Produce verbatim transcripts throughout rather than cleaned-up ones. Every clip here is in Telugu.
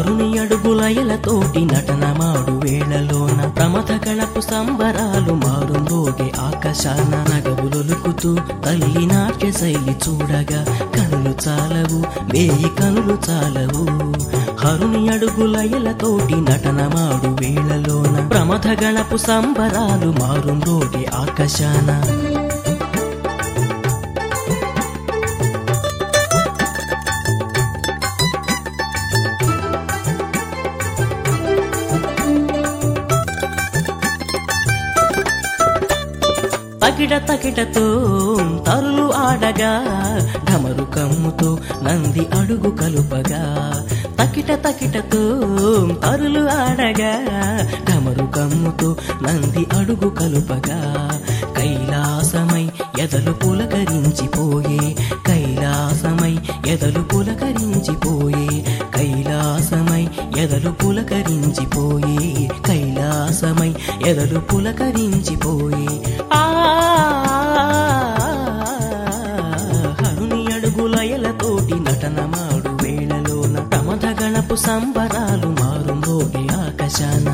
హరుని అడుగులయలతోటి నటనమాడు వేళలోన ప్రమథ గణపు సంబరాలు మారుందోగే ఆకాశాన నగవులొలుకుతూ తల్లి నాట్య శైలి చూడగా కనులు చాలవు వేయి కనులు చాలవు హరుని అడుగులయలతోటి నటనమాడు వేళలోన ప్రమథ గణపు సంబరాలు మారుందోగే ఆకాశాన తకిట తకిటతో తరులు ఆడగా ఢమరు కమ్ముతో నంది అడుగు కలుపగా తకిట తకిటతో తరులు ఆడగా ఢమరు కమ్ముతో నంది అడుగు కలుపగా కైలాసమై ఎదలు పులకరించిపోయే కైలాసమై ఎదలు పులకరించిపోయే కైలాసమై ఎదలు పులకరించిపోయే కైలాసమై ఎదలు పులకరించిపోయే ఆ హరుని అడుగులయలతోటి నటనమాడు వేళలోన ప్రమథ గణపు సంబరాలు మారుందోగే ఆకాశాన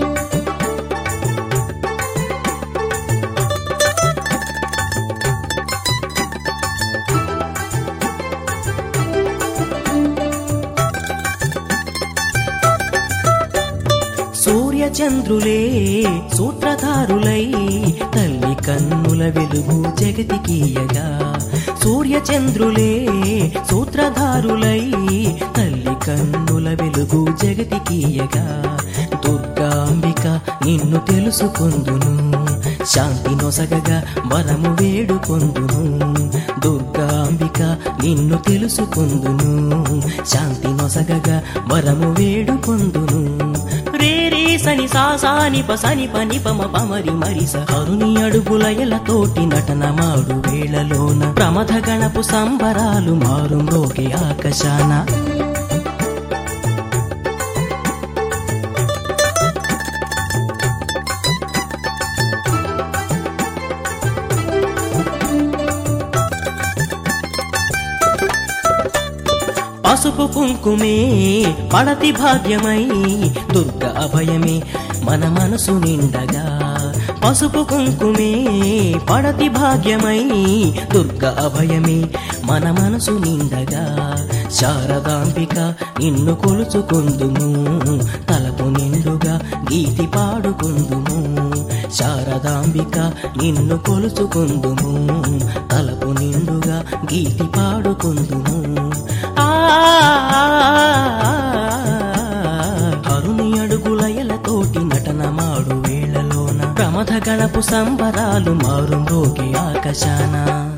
చంద్రులే సూత్రధారులై తల్లి కన్నుల వెలుగు జగతికీయగా సూర్య చంద్రులే సూత్రధారులై తల్లి కన్నుల వెలుగు జగతికీయగా దుర్గాంబిక నిన్ను తెలుసుకొందును శాంతి నొసగగా వరము వేడుకొందును దుర్గాంబిక నిన్ను తెలుసుకొందును శాంతి నొసగగా వరము వేడుకొందును సని సాసాని పసని పని పమ పమరి మరిస హరుని అడుగులయలతోటి నటనమాడు వేళలోన ప్రమథ గణపు సంబరాలు మారుందోగే ఆకాశాన పసుపు కుంకుమే పడతి భాగ్యమై దుర్గ అభయమే మన మనసు నిండగా పసుపు కుంకుమే పడతి భాగ్యమై దుర్గ అభయమే మన మనసు నిండగా శారదాంబిక నిన్ను కొలుచుకొందుము తలపు నిండుగా గీతి పాడుకొందుము శారదాంబిక నిన్ను కొలుచుకొందుము తలపు నిండుగా గీతి పాడుకొందుము హరుని అడుగులయలతోటి నటనమాడు వేళలోన ప్రమథ గణపు సంబరాలు మారుందోగే ఆకాశాన